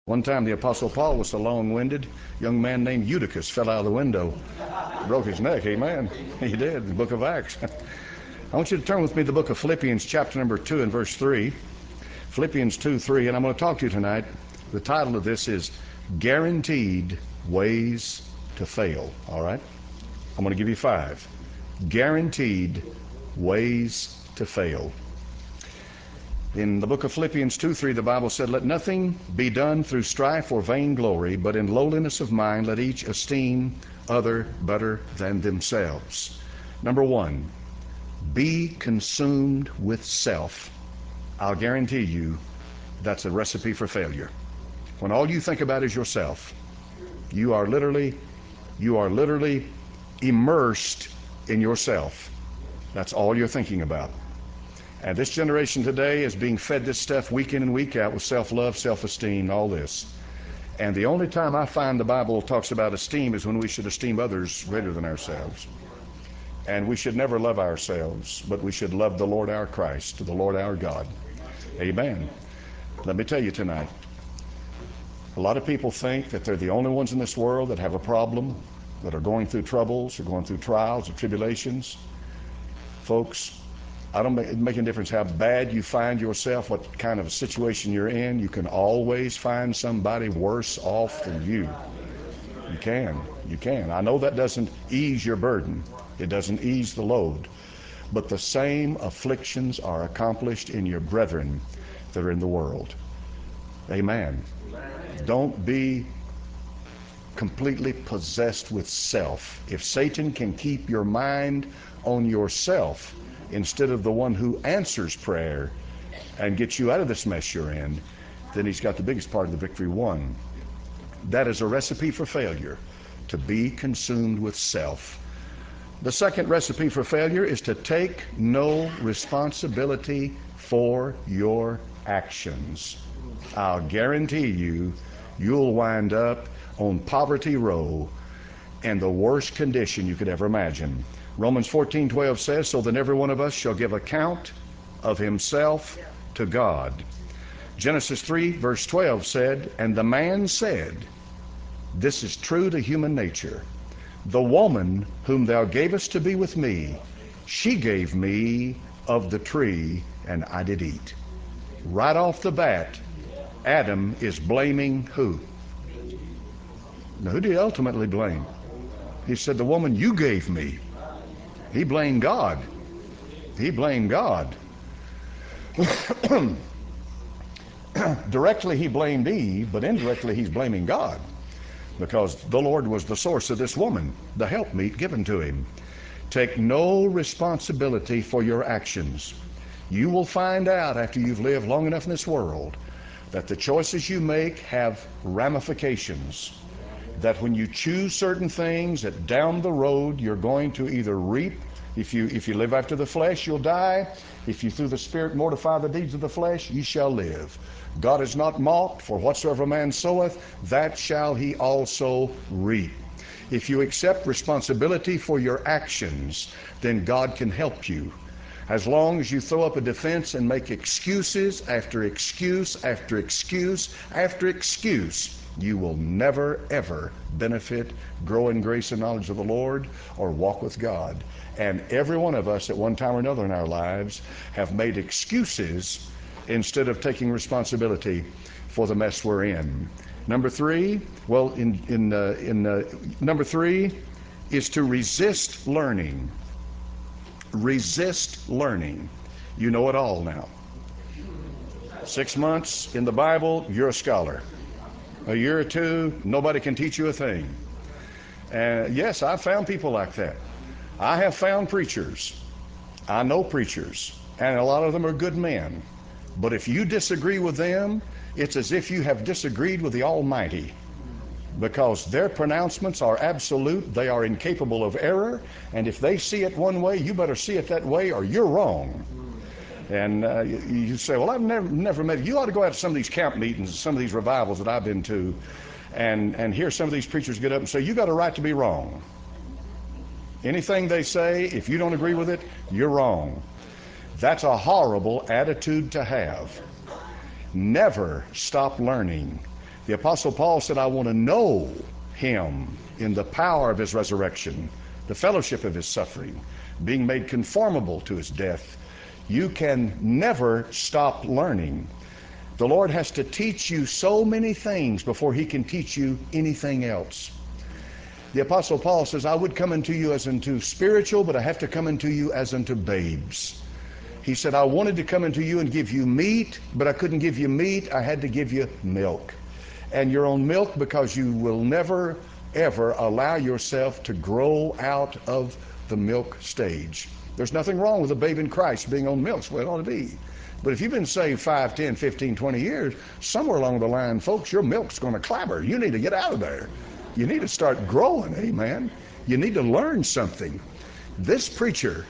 One time the Apostle Paul was so long-winded, a young man named Eutychus fell out of the window, broke his neck. Amen. He did, the book of Acts. I want you to turn with me to the book of Philippians, chapter number 2 and verse 3. Philippians 2:3, and I'm going to talk to you tonight. The title of this is Guaranteed Ways to Fail. All right? I'm going to give you 5. Guaranteed ways to fail. In the book of Philippians 2:3, the Bible said, "Let nothing be done through strife or vainglory, but in lowliness of mind let each esteem other better than themselves." Number 1, be consumed with self. I'll guarantee you that's a recipe for failure. When all you think about is yourself, you are literally immersed in yourself. That's all you're thinking about. And this generation today is being fed this stuff week in and week out with self-love, self-esteem, all this. And the only time I find the Bible talks about esteem is when we should esteem others greater than ourselves. And we should never love ourselves, but we should love the Lord our Christ, the Lord our God. Amen. Let me tell you tonight, a lot of people think that they're the only ones in this world that have a problem, that are going through troubles, or going through trials or tribulations. Folks, I don't make a difference how bad you find yourself, what kind of a situation you're in. You can always find somebody worse off than you. You can. I know that doesn't ease your burden. It doesn't ease the load. But the same afflictions are accomplished in your brethren that are in the world. Amen. Don't be completely possessed with self. If Satan can keep your mind on yourself instead of the one who answers prayer and gets you out of this mess you're in, then he's got the biggest part of the victory won. That is a recipe for failure, to be consumed with self. The second recipe for failure is to take no responsibility for your actions. I'll guarantee you, you'll wind up on poverty row and the worst condition you could ever imagine. Romans 14:12 says, "So then every one of us shall give account of himself to God." Genesis 3 verse 12 said, "And the man said," this is true to human nature, "The woman whom thou gavest to be with me, she gave me of the tree, and I did eat." Right off the bat, Adam is blaming who? Now, who did he ultimately blame? He said, "The woman you gave me." He blamed God. Directly he blamed Eve, but indirectly he's blaming God, because the Lord was the source of this woman, the helpmeet given to him. Take no responsibility for your actions. You will find out after you've lived long enough in this world that the choices you make have ramifications. That when you choose certain things, that down the road you're going to either reap. If you live after the flesh, you'll die. If you through the Spirit mortify the deeds of the flesh, ye shall live. God is not mocked, for whatsoever a man soweth, that shall he also reap. If you accept responsibility for your actions, then God can help you. As long as you throw up a defense and make excuses after excuse after excuse after excuse, you will never ever benefit, grow in grace and knowledge of the Lord, or walk with God. And every one of us at one time or another in our lives have made excuses instead of taking responsibility for the mess we're in. Number 3, number 3 is to resist learning. Resist learning. You know it all now. 6 months in the Bible, you're a scholar. A year or two, nobody can teach you a thing. And yes, I've found people like that. I have found preachers. I know preachers, and a lot of them are good men. But if you disagree with them, it's as if you have disagreed with the Almighty, because their pronouncements are absolute. They are incapable of error, and if they see it one way, you better see it that way, or you're wrong. And you say, "Well, I've never met." You ought to go out to some of these camp meetings, some of these revivals that I've been to, and hear some of these preachers get up and say, "You got a right to be wrong. Anything they say, if you don't agree with it, you're wrong." That's a horrible attitude to have. Never stop learning. The Apostle Paul said, I want to know him in the power of his resurrection, the fellowship of his suffering, being made conformable to his death. You can never stop learning. The Lord has to teach you so many things before he can teach you anything else. The Apostle Paul says, I would come unto you as unto spiritual, but I have to come unto you as unto babes. He said, I wanted to come unto you and give you meat, but I couldn't give you meat. I had to give you milk. And you're on milk because you will never, ever allow yourself to grow out of the milk stage. There's nothing wrong with a babe in Christ being on milk. It's the way it ought to be. But if you've been saved 5, 10, 15, 20 years, somewhere along the line, folks, your milk's going to clabber. You need to get out of there. You need to start growing, amen. You need to learn something. This preacher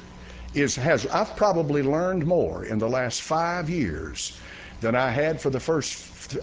I've probably learned more in the last 5 years than I had for the first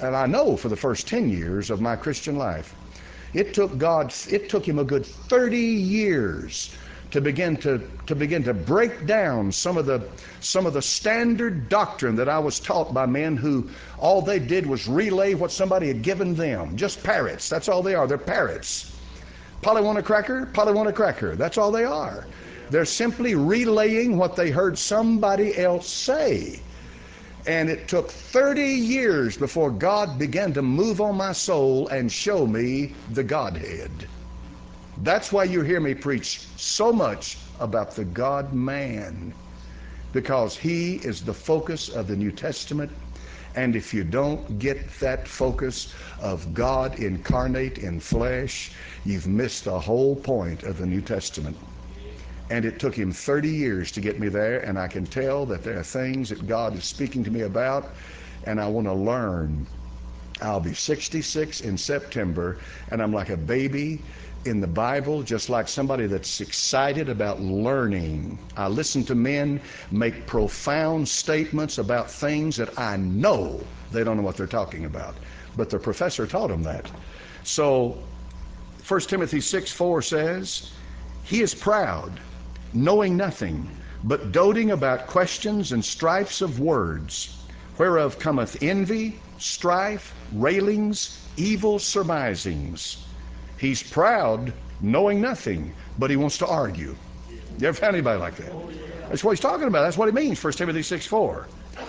10 years of my Christian life. It took him a good 30 years to begin to break down some of the standard doctrine that I was taught by men who all they did was relay what somebody had given them. Just parrots. That's all they are. They're parrots. Polly want a cracker? Polly want a cracker. That's all they are. They're simply relaying what they heard somebody else say. And it took 30 years before God began to move on my soul and show me the Godhead. That's why you hear me preach so much about the God-man, because he is the focus of the New Testament. And if you don't get that focus of God incarnate in flesh, you've missed the whole point of the New Testament. And it took him 30 years to get me there, and I can tell that there are things that God is speaking to me about, and I want to learn. I'll be 66 in September, and I'm like a baby in the Bible, just like somebody that's excited about learning. I listen to men make profound statements about things that I know they don't know what they're talking about, but the professor taught them that. So 1 Timothy 6:4 says, he is proud, knowing nothing, but doting about questions and strifes of words, whereof cometh envy, strife, railings, evil surmisings. He's proud, knowing nothing, but he wants to argue. You ever found anybody like that? That's what he's talking about. That's what it means, 1 Timothy 6:4.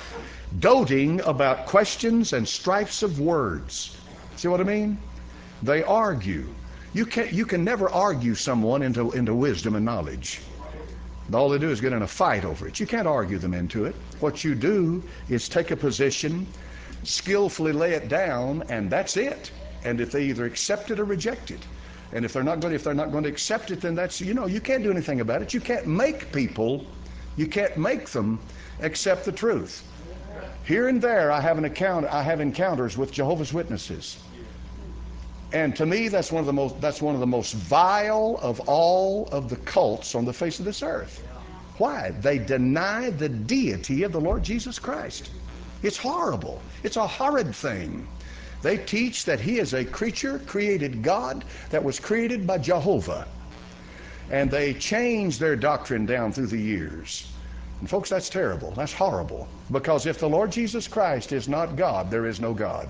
Doting about questions and strifes of words. See what I mean? They argue. You can never argue someone into wisdom and knowledge. All they do is get in a fight over it. You can't argue them into it. What you do is take a position, skillfully lay it down, and that's it. And if they either accept it or reject it, and if they're not going to accept it, then that's, you can't do anything about it. You can't make them accept the truth. Here and there, I have encounters with Jehovah's Witnesses. And to me, that's one of the most vile of all of the cults on the face of this earth. Why? They deny the deity of the Lord Jesus Christ. It's horrible. It's a horrid thing. They teach that he is a creature created God that was created by Jehovah. And they change their doctrine down through the years. And folks, that's terrible. That's horrible. Because if the Lord Jesus Christ is not God, there is no God.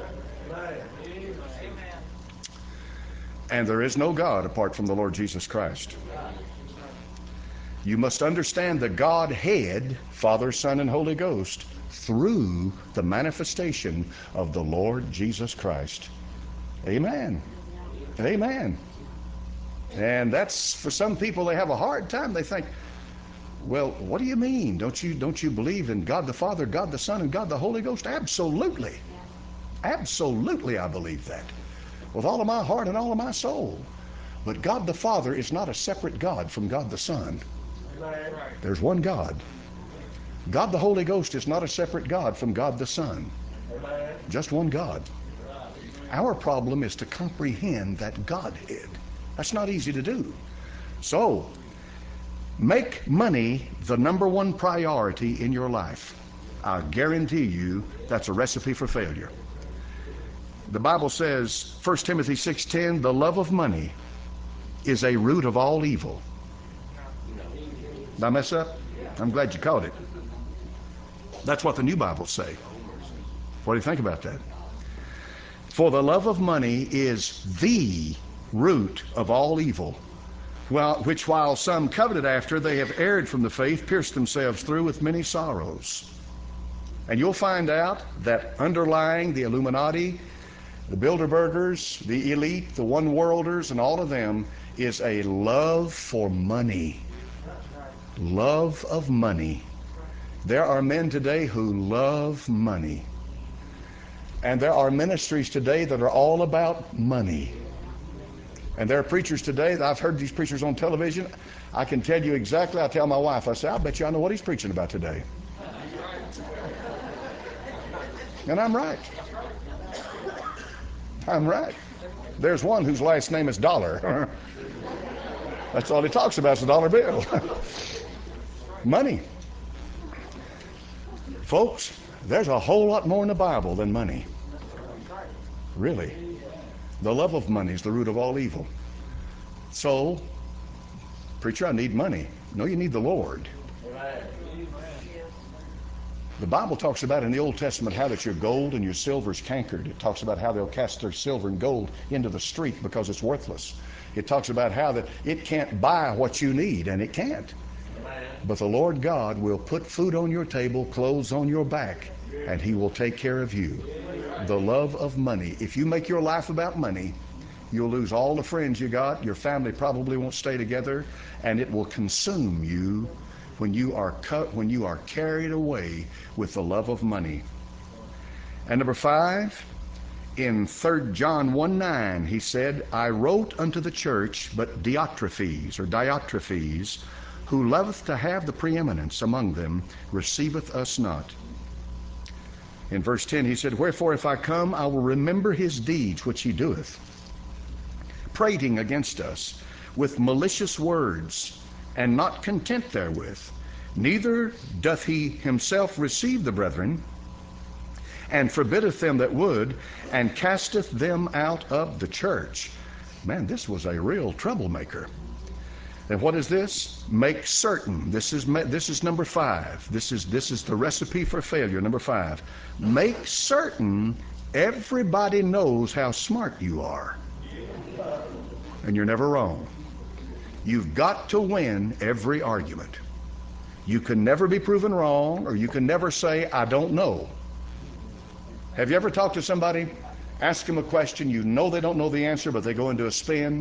And there is no God apart from the Lord Jesus Christ. You must understand the Godhead, Father, Son, and Holy Ghost, through the manifestation of the Lord Jesus Christ. Amen. Amen. And that's, for some people, they have a hard time. They think, well, what do you mean? Don't you believe in God the Father, God the Son, and God the Holy Ghost? Absolutely. Absolutely, I believe that. With all of my heart and all of my soul. But God the Father is not a separate God from God the Son. There's one God. God the Holy Ghost is not a separate God from God the Son. Just one God. Our problem is to comprehend that Godhead. That's not easy to do. So, make money the number one priority in your life. I guarantee you that's a recipe for failure. The Bible says, 1 Timothy 6:10, the love of money is a root of all evil. Did I mess up? I'm glad you caught it. That's what the New Bibles say. What do you think about that? For the love of money is the root of all evil, which while some coveted after, they have erred from the faith, pierced themselves through with many sorrows. And you'll find out that underlying the Illuminati, the Bilderbergers, the elite, the one-worlders, and all of them is a love for money. Love of money. There are men today who love money. And there are ministries today that are all about money. And there are preachers today, that I've heard these preachers on television. I can tell you exactly, I tell my wife, I say, I bet you I know what he's preaching about today. And I'm right. I'm right. There's one whose last name is Dollar. That's all he talks about is the dollar bill. Money. Folks, there's a whole lot more in the Bible than money. Really. The love of money is the root of all evil. So, preacher, I need money. No, you need the Lord. The Bible talks about in the Old Testament how that your gold and your silver is cankered. It talks about how they'll cast their silver and gold into the street because it's worthless. It talks about how that it can't buy what you need, and it can't. But the Lord God will put food on your table, clothes on your back, and He will take care of you. The love of money. If you make your life about money, you'll lose all the friends you got. Your family probably won't stay together, and it will consume you when you are carried away with the love of money. And number 5, in 3 John 1:9, he said, I wrote unto the church, but Diotrephes, who loveth to have the preeminence among them, receiveth us not. In verse 10, he said, Wherefore if I come, I will remember his deeds which he doeth, prating against us with malicious words, and not content therewith, neither doth he himself receive the brethren, and forbiddeth them that would, and casteth them out of the church. Man, this was a real troublemaker. And what is this? Make certain. This is number 5. This is the recipe for failure. Number 5. Make certain everybody knows how smart you are. And you're never wrong. You've got to win every argument. You can never be proven wrong, or you can never say, I don't know. Have you ever talked to somebody, ask them a question, you know they don't know the answer, but they go into a spin?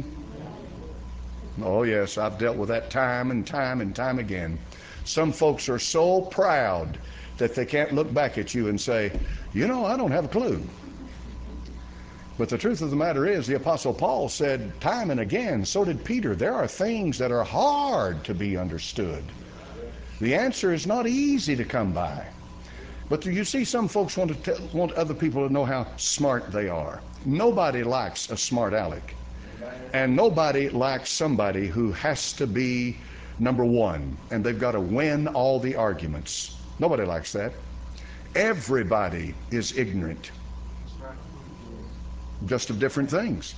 Oh yes, I've dealt with that time and time and time again. Some folks are so proud that they can't look back at you and say, you know, I don't have a clue. But the truth of the matter is, the Apostle Paul said time and again, so did Peter, there are things that are hard to be understood. The answer is not easy to come by. But you see, some folks want other people to know how smart they are. Nobody likes a smart aleck. And nobody likes somebody who has to be number one, and they've got to win all the arguments. Nobody likes that. Everybody is ignorant, just of different things.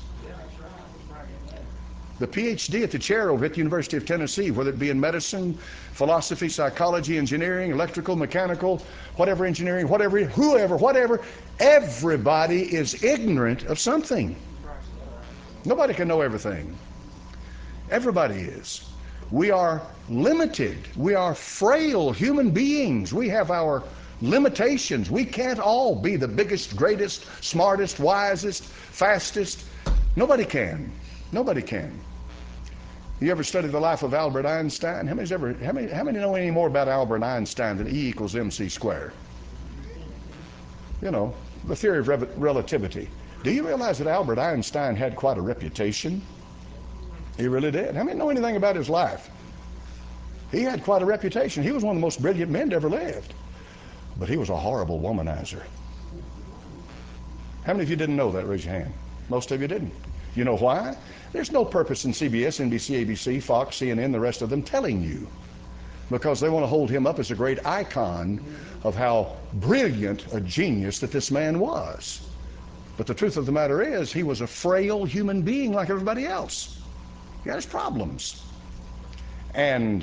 The PhD at the chair over at the University of Tennessee, whether it be in medicine, philosophy, psychology, engineering, electrical, mechanical, whatever engineering, whatever, everybody is ignorant of something. Nobody can know everything. Everybody is. We are limited. We are frail human beings. We have our limitations. We can't all be the biggest, greatest, smartest, wisest, fastest. Nobody can. Nobody can. You ever studied the life of Albert Einstein? How many know any more about Albert Einstein than E equals MC squared? You know, the theory of relativity. Do you realize that Albert Einstein had quite a reputation? He really did. How many know anything about his life? He had quite a reputation. He was one of the most brilliant men to ever lived. But he was a horrible womanizer. How many of you didn't know that? Raise your hand. Most of you didn't. You know why? There's no purpose in CBS, NBC, ABC, Fox, CNN, the rest of them telling you. Because they want to hold him up as a great icon of how brilliant a genius that this man was. But the truth of the matter is, he was a frail human being like everybody else. He had his problems. And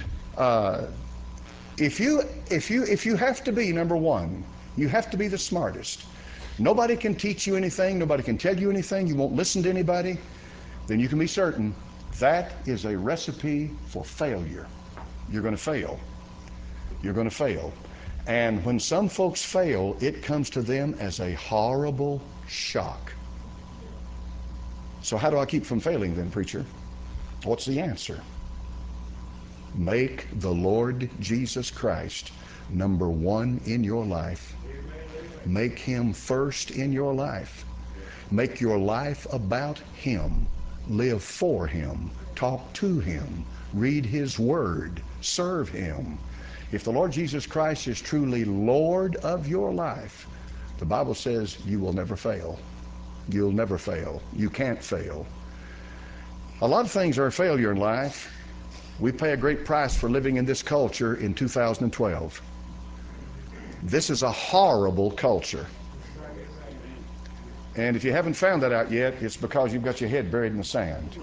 if you have to be number one, you have to be the smartest. nobody can teach you anything, nobody can tell you anything, you won't listen to anybody, then you can be certain that is a recipe for failure. You're going to fail. You're going to fail. And when some folks fail, it comes to them as a horrible shock. So how do I keep from failing then, preacher? What's the answer? Make the Lord Jesus Christ number one in your life. Make him first in your life. Make your life about him. Live for him. Talk to him. Read his word. Serve him. If the Lord Jesus Christ is truly Lord of your life, the Bible says you will never fail. You'll never fail. You can't fail. A lot of things are a failure in life. We pay a great price for living in this culture in 2012. This is a horrible culture. And if you haven't found that out yet, it's because you've got your head buried in the sand.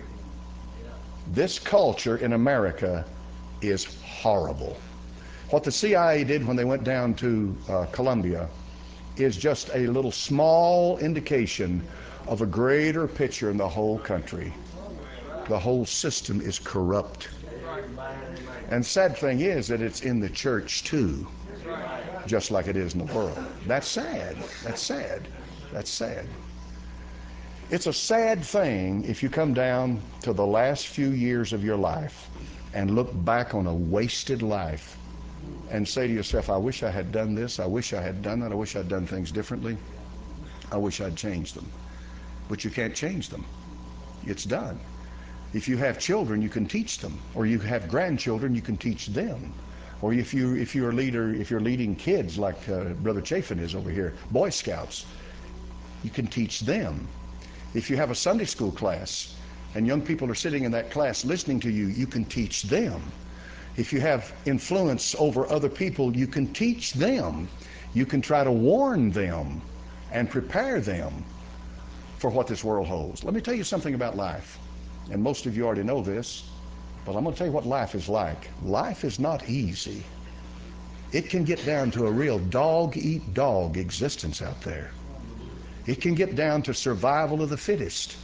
This culture in America is horrible. What the CIA did when they went down to Colombia is just a little small indication of a greater picture in the whole country. The whole system is corrupt. And sad thing is that it's in the church too, just like it is in the world. That's sad. That's sad. That's sad. It's a sad thing if you come down to the last few years of your life and look back on a wasted life and say to yourself, I wish I had done this, I wish I had done that, I wish I'd done things differently, I wish I'd changed them. But you can't change them. It's done. If you have children, you can teach them, or you have grandchildren, you can teach them. Or if you're leading kids like Brother Chafin is over here, Boy Scouts, you can teach them. If you have a Sunday school class and young people are sitting in that class listening to you, you can teach them. If you have influence over other people, you can teach them. You can try to warn them and prepare them for what this world holds. Let me tell you something about life. And most of you already know this, but I'm going to tell you what life is like. Life is not easy. It can get down to a real dog-eat-dog existence out there. It can get down to survival of the fittest.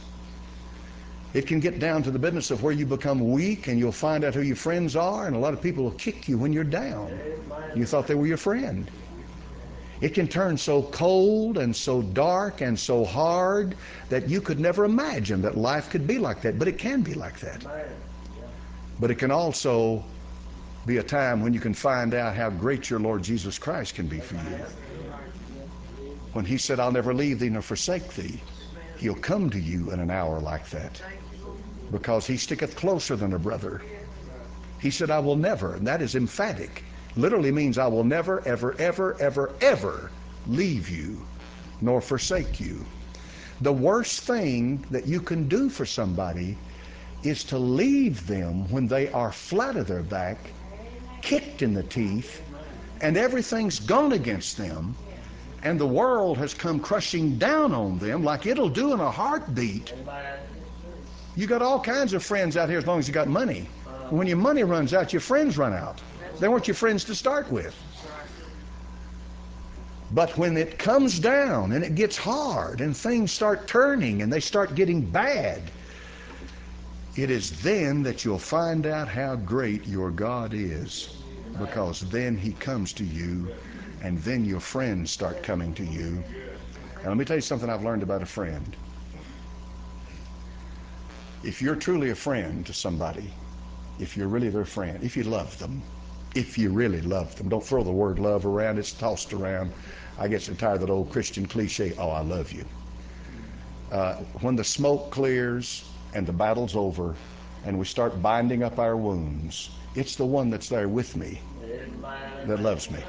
It can get down to the business of where you become weak and you'll find out who your friends are, and a lot of people will kick you when you're down. You thought they were your friend. It can turn so cold and so dark and so hard that you could never imagine that life could be like that, but it can be like that. But it can also be a time when you can find out how great your Lord Jesus Christ can be for you. When he said, I'll never leave thee nor forsake thee, he'll come to you in an hour like that, because he sticketh closer than a brother. He said, I will never, and that is emphatic. Literally means I will never, ever, ever, ever, ever leave you nor forsake you. The worst thing that you can do for somebody is to leave them when they are flat of their back, kicked in the teeth, and everything's gone against them, and the world has come crushing down on them like it'll do in a heartbeat. You got all kinds of friends out here as long as you got money. When your money runs out, your friends run out. They weren't your friends to start with. But when it comes down and it gets hard and things start turning and they start getting bad, it is then that you'll find out how great your God is, because then he comes to you, and then your friends start coming to you. And let me tell you something I've learned about a friend. If you're truly a friend to somebody, if you're really their friend, if you love them, if you really love them, don't throw the word love around, it's tossed around. I get so tired of that old Christian cliche, oh, I love you. When the smoke clears and the battle's over and we start binding up our wounds, it's the one that's there with me that loves me.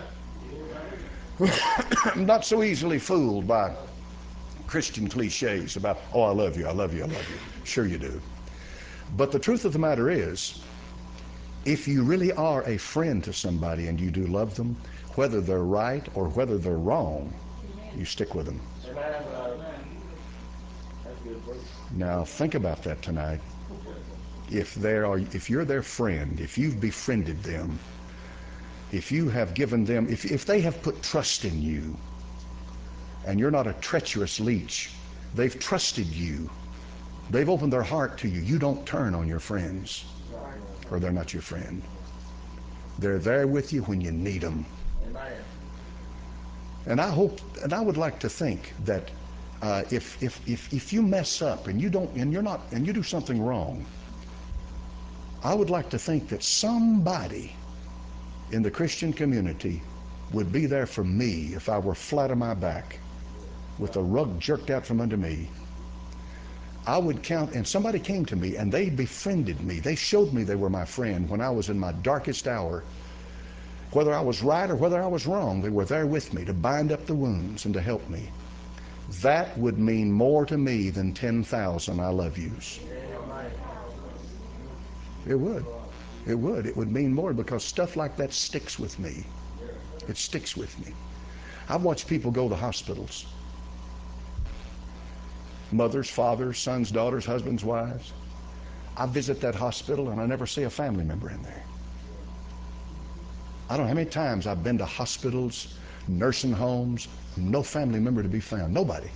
I'm not so easily fooled by Christian cliches about, oh, I love you, I love you, I love you. Sure you do. But the truth of the matter is, if you really are a friend to somebody and you do love them, whether they're right or whether they're wrong, you stick with them. Now think about that tonight. If you're their friend, if you've befriended them, if you have given them, if they have put trust in you, and you're not a treacherous leech. They've trusted you. They've opened their heart to you. You don't turn on your friends, or they're not your friend. They're there with you when you need them. And I hope, and I would like to think that if you mess up and you do something wrong, I would like to think that somebody in the Christian community would be there for me if I were flat on my back with the rug jerked out from under me. I would count, and somebody came to me and they befriended me. They showed me they were my friend when I was in my darkest hour. Whether I was right or whether I was wrong, they were there with me to bind up the wounds and to help me. That would mean more to me than 10,000 I love yous. It would. It would. It would mean more, because stuff like that sticks with me. It sticks with me. I've watched people go to hospitals. Mothers, fathers, sons, daughters, husbands, wives. I visit that hospital and I never see a family member in there. I don't know how many times I've been to hospitals, nursing homes, no family member to be found. Nobody.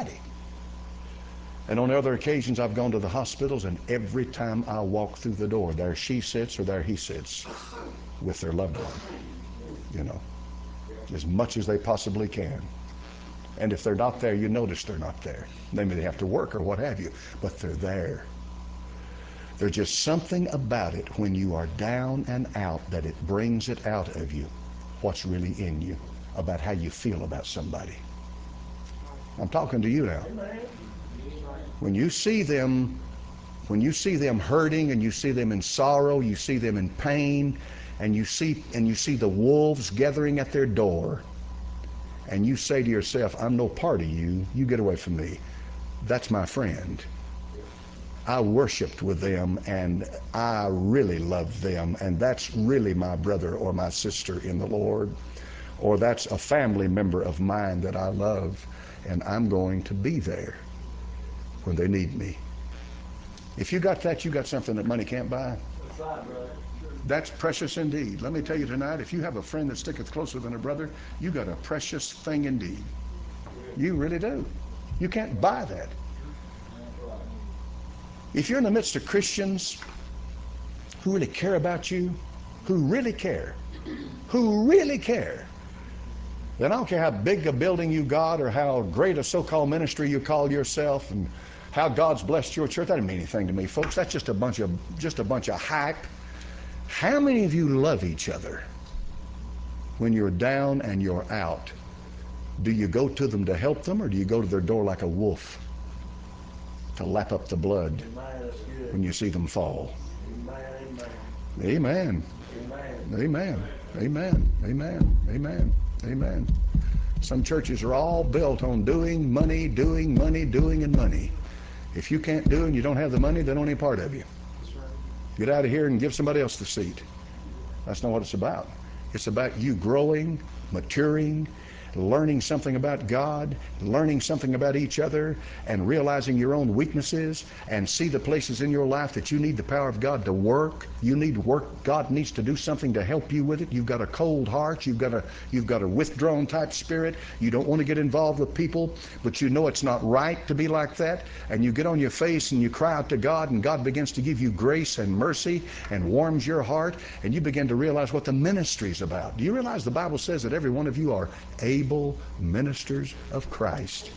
And on other occasions I've gone to the hospitals, and every time I walk through the door, there she sits or there he sits with their loved one, as much as they possibly can. And if they're not there, you notice they're not there. They may have to work or what have you, but they're there. There's just something about it when you are down and out that it brings it out of you, what's really in you, about how you feel about somebody. I'm talking to you now. When you see them hurting, and you see them in sorrow, you see them in pain, and you see the wolves gathering at their door, and you say to yourself, I'm no part of you, you get away from me. That's my friend. I worshiped with them, and I really love them, and that's really my brother or my sister in the Lord, or that's a family member of mine that I love, and I'm going to be there when they need me. If you got that, you got something that money can't buy. That's precious indeed. Let me tell you tonight, if you have a friend that sticketh closer than a brother, you got a precious thing indeed. You really do. You can't buy that. If you're in the midst of Christians who really care about you, who really care, then I don't care how big a building you got or how great a so-called ministry you call yourself and how God's blessed your church. That doesn't mean anything to me, folks. That's just a bunch of hype. How many of you love each other when you're down and you're out? Do you go to them to help them, or do you go to their door like a wolf to lap up the blood when you see them fall? Amen. Amen. Amen. Amen. Amen. Amen. Some churches are all built on doing, money, and money. If you can't do and you don't have the money, they don't need part of you. Get out of here and give somebody else the seat. That's not what it's about. It's about you growing, maturing, learning something about God, learning something about each other, and realizing your own weaknesses, and see the places in your life that you need the power of God to work. You need to work. God needs to do something to help you with it. You've got a cold heart. You've got a withdrawn type spirit. You don't want to get involved with people, but you know it's not right to be like that. And you get on your face and you cry out to God, and God begins to give you grace and mercy and warms your heart, and you begin to realize what the ministry is about. Do you realize the Bible says that every one of you are able ministers of Christ?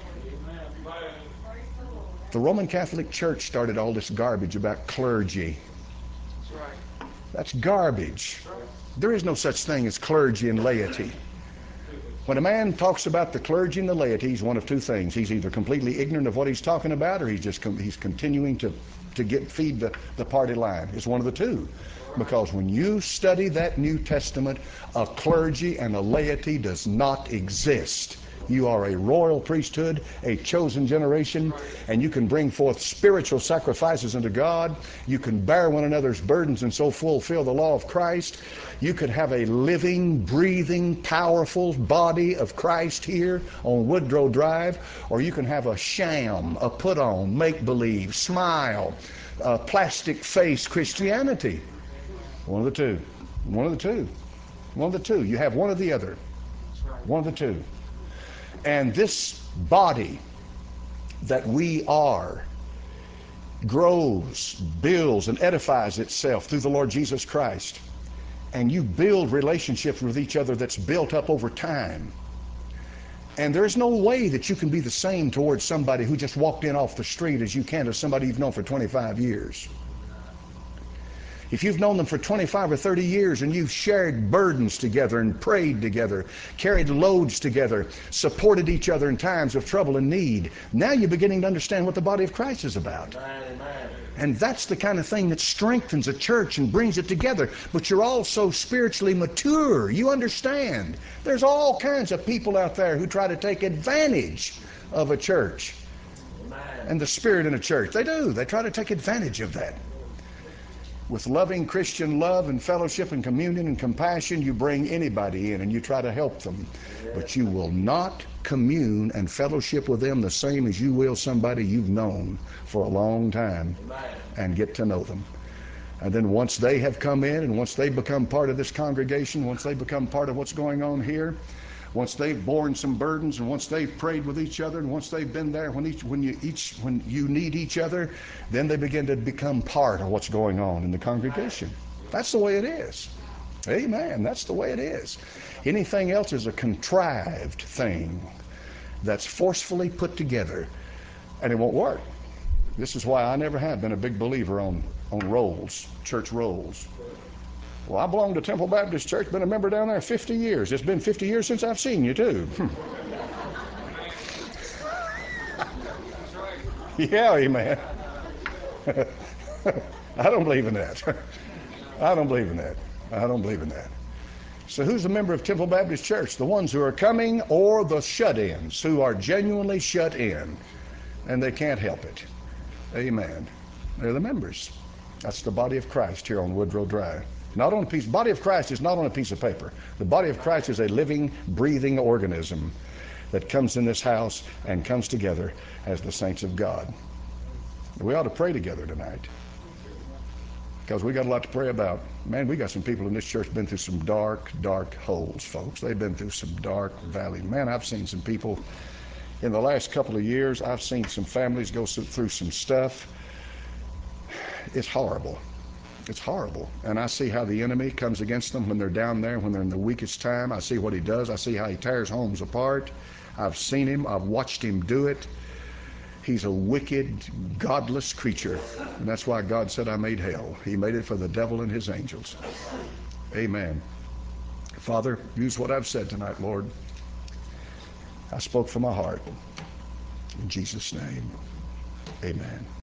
The Roman Catholic Church started all this garbage about clergy. That's garbage. There is no such thing as clergy and laity. When a man talks about the clergy and the laity, he's one of two things. He's either completely ignorant of what he's talking about, or he's continuing to feed the party line. It's one of the two. Because when you study that New Testament, a clergy and a laity does not exist. You are a royal priesthood, a chosen generation, and you can bring forth spiritual sacrifices unto God. You can bear one another's burdens and so fulfill the law of Christ. You could have a living, breathing, powerful body of Christ here on Woodrow Drive, or you can have a sham, a put-on, make-believe, smile, plastic face Christianity. One of the two. One of the two. One of the two. You have one or the other. One of the two. And this body that we are grows, builds, and edifies itself through the Lord Jesus Christ. And you build relationships with each other that's built up over time. And there's no way that you can be the same towards somebody who just walked in off the street as you can to somebody you've known for 25 years. If you've known them for 25 or 30 years and you've shared burdens together and prayed together, carried loads together, supported each other in times of trouble and need, now you're beginning to understand what the body of Christ is about. Amen. And that's the kind of thing that strengthens a church and brings it together. But you're also spiritually mature. You understand. There's all kinds of people out there who try to take advantage of a church and the spirit in a church. They do. They try to take advantage of that. With loving Christian love and fellowship and communion and compassion, you bring anybody in and you try to help them. But you will not commune and fellowship with them the same as you will somebody you've known for a long time and get to know them. And then once they have come in and once they become part of this congregation, once they become part of what's going on here, once they've borne some burdens and once they've prayed with each other and once they've been there when you need each other, then they begin to become part of what's going on in the congregation. That's the way it is. Amen. That's the way it is. Anything else is a contrived thing that's forcefully put together, and it won't work. This is why I never have been a big believer on rolls, church rolls. Well, I belong to Temple Baptist Church, been a member down there 50 years. It's been 50 years since I've seen you, too. Yeah, amen. I don't believe in that. I don't believe in that. I don't believe in that. So who's a member of Temple Baptist Church? The ones who are coming or the shut-ins, who are genuinely shut in, and they can't help it. Amen. They're the members. That's the body of Christ here on Woodrow Drive. Not on a piece. Body of Christ is not on a piece of paper. The body of Christ is a living, breathing organism that comes in this house and comes together as the saints of God. We ought to pray together tonight because we got a lot to pray about. Man, we got some people in this church been through some dark, dark holes, folks. They've been through some dark valley. Man, I've seen some people in the last couple of years. I've seen some families go through some stuff. It's horrible. It's horrible. And I see how the enemy comes against them when they're down there, when they're in the weakest time. I see what he does. I see how he tears homes apart. I've seen him. I've watched him do it. He's a wicked, godless creature. And that's why God said, I made hell. He made it for the devil and his angels. Amen. Father, use what I've said tonight, Lord. I spoke from my heart. In Jesus' name, amen.